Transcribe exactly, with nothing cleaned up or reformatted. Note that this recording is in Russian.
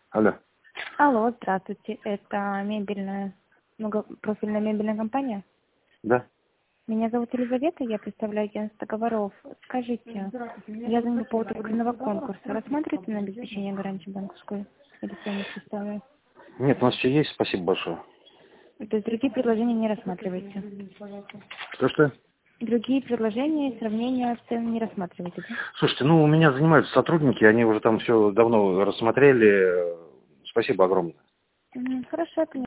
Алло. Алло, здравствуйте. Это мебельная, многопрофильная мебельная компания? Да. Меня зовут Елизавета, я представляю агентство договоров. Скажите, я звоню по поводу выгодного конкурса. Рассматриваете на обеспечение гарантии банковской или стоимость условия? Нет, у нас все есть, спасибо большое. То есть другие предложения не рассматриваете? Что-что? Другие предложения, сравнения цен не рассматриваете, да? Слушайте, ну у меня занимаются сотрудники, они уже там все давно рассмотрели. Спасибо огромное. Мгм, хорошо,